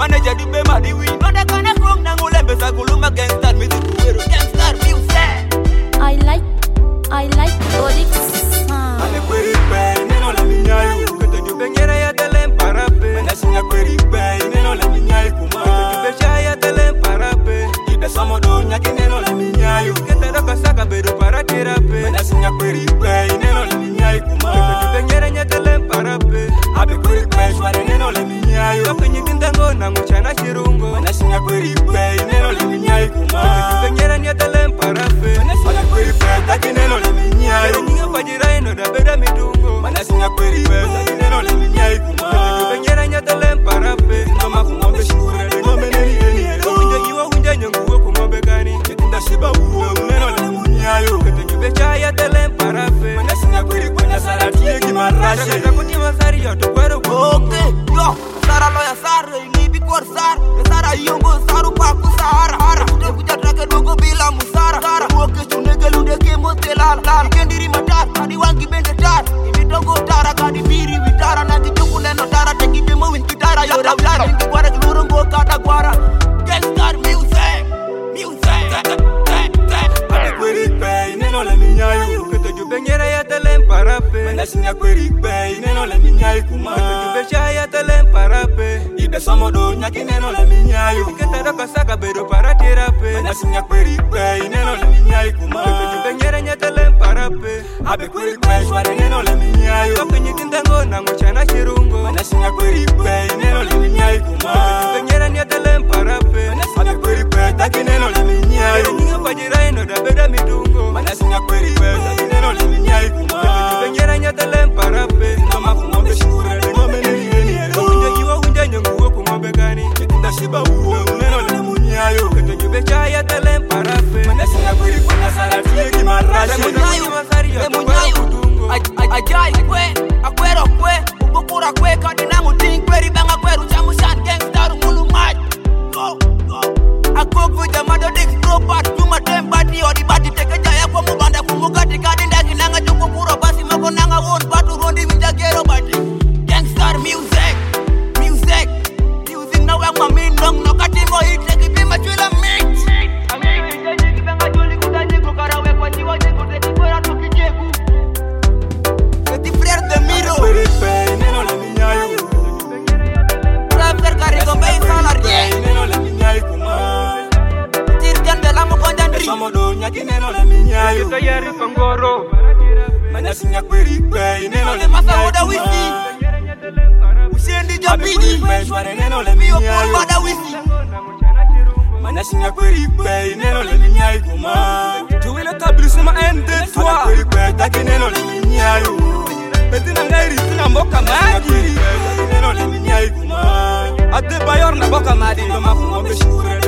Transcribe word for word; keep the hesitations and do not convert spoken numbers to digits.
manager di be madi wi Nonde kane kong na ngulembe sa kuluma gangster music kuwero Gangster music I like, I like Oryx sound. Ale kweri pe, neno le minyayu Kete jube nyere ya telem parape Menasinya kweri pe, neno le minyayu kuma Kete jube shaya telem parape Ibe somodo nyaki neno le minyayu Kete doko saka bedo para terape Menasinya kweri pe, neno le minyayu kuma Kete jube nyere ya telem parape Abe kweri pe, shware neno le minyayu Kete nyikintango na nguchana shirungo Menasinya kweri pe, neno le minyayu kuma Kete jube nyere ya telem parape Menasinya kweri pe, taki neno le minyayu Nyinga pajira ino da beda midungo Menasinya kweri pe, taki neno le minyayu kuma Kete jube nyere ya telem parape Ngoma kumombe shure, ngome neni eni Unja jiwa unja nyonguwe kumombe gani Ketinda shiba uwe, neno le minyayu Kete jube chaya telem parape Menasinya kweri kwenye salati eki marashi Kete kuti masari yoto kwero Okay, yo, Sara loya sara, inibi kor sara Sara yongo saru paku sahara Hara, kuja kuja trake dogo bila musara Sara, uoke chunege lude kemo telala Lala, kendiri matar, kadi wangi bende tar Imi dongo tara, kadi biri vitara Nagi chungu leno tara, teki demo win kitara Yoda wlara, ingi kwara kilurungo kata kwara Gangster music, music Ate kweri pe, neno le minyayu Kete jube nyere ya telem parape Menasinya kweri pe, neno le minyayu kuma Kete jube shaya telem parape Ibe somodo nyaki neno le minyayu Kete doko saka bedo para terape Menasinya kweri pe, neno le minyayu kuma Kete jube nyere ya telem parape Abe kweri pe, shware neno le minyayu Kete nyikintango na nguchana shirungo Menasinya kweri pe, neno le minyayu kuma Kete jube nyere ya telem parape Abe kweri pe, taki neno le minyayu Nyinga pajira ino da beda midungo Menasinya kweri pe, taki neno le minyayu kuma Kete jube nyere ya telem parape Ngoma kumombe shure, ngome neni eni Unja jiwa unja nyonguwe kumombe gani Ketinda shiba uwe, neno le minyayu Kete jube chaya telem parape Menasinya kweri kwenye salati eki marashi Munyayu, Masari yoto kwero munyayu kutungo Ajai kwe, akwero kwe Ubukura kwe, kadi nangu ting Kweri benga kweru, chamushan gangster ngulu maj Go, go Akoko jamado dik propat Juma tembati, odi bati Teke jaya kwa mubanda kumugati Kadi ndaki nanga joko kuro basi Mako nanga won batu rondi minjagero bati Gangster music, music Music na wengma mindong No katimo hit, teki bima chwila mix Amini jenji kibenga joli kudajiku Karawe kwa jiwa jiku Teki kwera tuki jeku Teki frère de miro Kweri pe, neno le minyayu Rapper karigo bei salarie Neno le minyayu kuma Tirgan de la mukondandri Somodo nyaki neno le minyayu Kete yeri kongoro Menasinya kweri pe, neno le Masa minyayu woda kuma wisi Usiendi Abe kweri jabidi pe, shware neno le Mio minyayu pol wada wisi Menasinya kweri pe, neno le minyayu kuma Tuwele tablisuma ende twa Abe kweri pe, taki neno le minyayu Betina ngairi tina mboka magi Menasinya kweri pe, taki neno le minyayu kuma Ade bayor na boka madi Ngoma kumombe shure